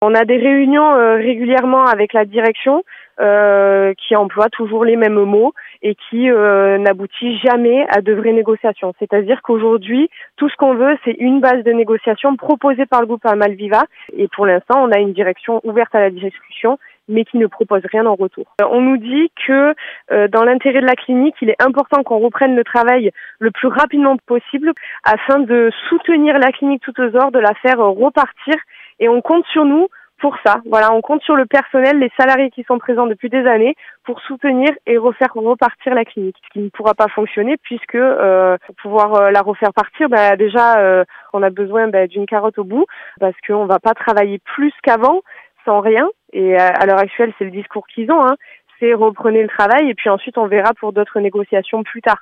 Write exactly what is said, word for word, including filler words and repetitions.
On a des réunions euh, régulièrement avec la direction euh, qui emploie toujours les mêmes mots et qui euh, n'aboutit jamais à de vraies négociations. C'est-à-dire qu'aujourd'hui, tout ce qu'on veut, c'est une base de négociation proposée par le groupe Amalviva. Et pour l'instant, on a une direction ouverte à la discussion, mais qui ne propose rien en retour. On nous dit que euh, dans l'intérêt de la clinique, il est important qu'on reprenne le travail le plus rapidement possible afin de soutenir la clinique tout aux heures, de la faire repartir. Et on compte sur nous pour ça. Voilà, on compte sur le personnel, les salariés qui sont présents depuis des années pour soutenir et refaire repartir la clinique. Ce qui ne pourra pas fonctionner puisque euh, pour pouvoir euh, la refaire partir, bah, déjà euh, on a besoin bah, d'une carotte au bout parce qu'on va pas travailler plus qu'avant sans rien. Et euh, à l'heure actuelle, c'est le discours qu'ils ont, hein. C'est reprenez le travail et puis ensuite on verra pour d'autres négociations plus tard.